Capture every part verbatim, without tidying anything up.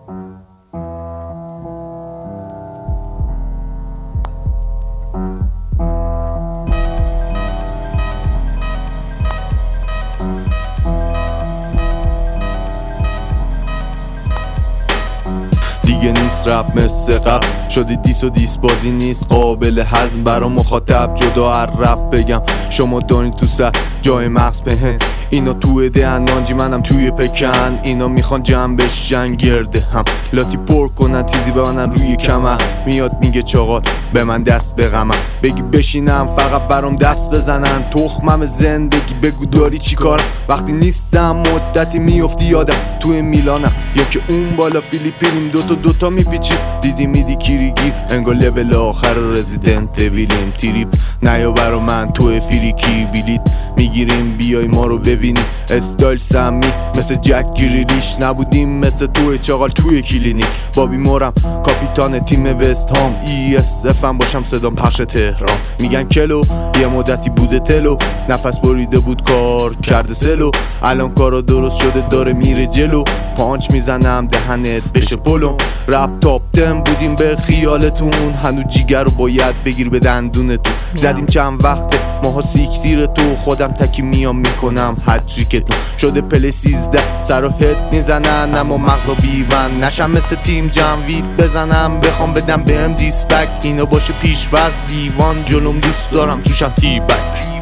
دیگه نیست رپ مثل قبل، شده دیس و دیس بازی نیست قابل هضم برا مخاطب. جدا هر رپ بگم شما دارین تو سر جای مغز بهن، اینا توی دهنانجی منم توی پکن. اینا میخوان جمع بشن گرده هم، لاتی پر کنن تیزی بمنن روی کمر. میاد میگه چاقال به من دست به غمم، بگی بشینم فقط برام دست بزنن. تخمم زندگی بگو داری چی کار، وقتی نیستم مدتی میافتی یادم توی میلانم یا که اون بالا فیلیپینیم. دوتا دوتا میپیچی دیدی میدی کیریگی، انگار لول آخر رزیدنت ویلیم. تریپ نیا برا من توی فریکی بلیت میگیریم بیای ما رو ببینی. استایل سمی مثل جک گریلیش، نبودیم مثل توی چاقال توی کلینیک. بابی مورم کاپیتان تیم وست هام، ای اس اف هم باشم صدام پخش تهران. میگن کلو یه مدتی بوده تلو، نفس بریده بود کار کرده سلو. الان کارا درست شده داره میره جلو، پانچ میزنم دهنت بشه پلو. رپ تاپ دم بودیم به خیالتون، هنو جیگر رو باید بگیر به دندونتون. زدیم چند وقته ماها سیکتیر تو، خودم تکی میام میکنم هتریکتون. شده پلی سیزده سر و هد میزنن، اما مغزا بیون نشم مثل تیم جموید بزنم. بخوام بدم بهم دیسپک اینا باشه پیشورز دیوان، جلوم دوست دارم توشم تیبک.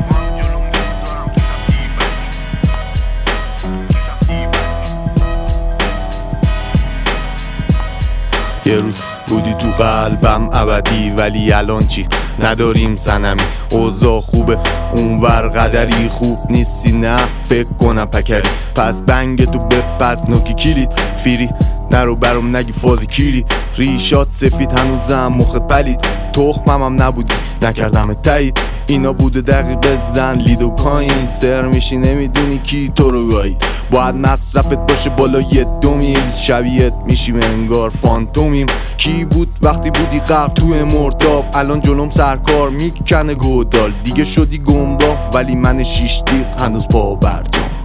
یه روز بودی تو قلبم ابدی، ولی الان چی؟ نداریم سنمی، اوضاع خوبه اونور قدری خوب نیستی نه فکر کنم پکری. پس بنگ تو بپس نوکی کلید فیری، نرو برام نگی فازی کیری. ریشات سفید هنوزم مخت پلید، تخمم هم نبودی نکردم تایید. اینا بوده دقیق بزن لید و کاین، سر میشی نمیدونی کی تو رو گاهی. باید مصرفت باشه بالای دو میل، شبیهت میشیم انگار فانتومیم. کی بود وقتی بودی غرق توی مرداب، الان جلوم سرکار میکنه گودال. دیگه شدی گمراه ولی من شیش دیق هنوز پا برجام.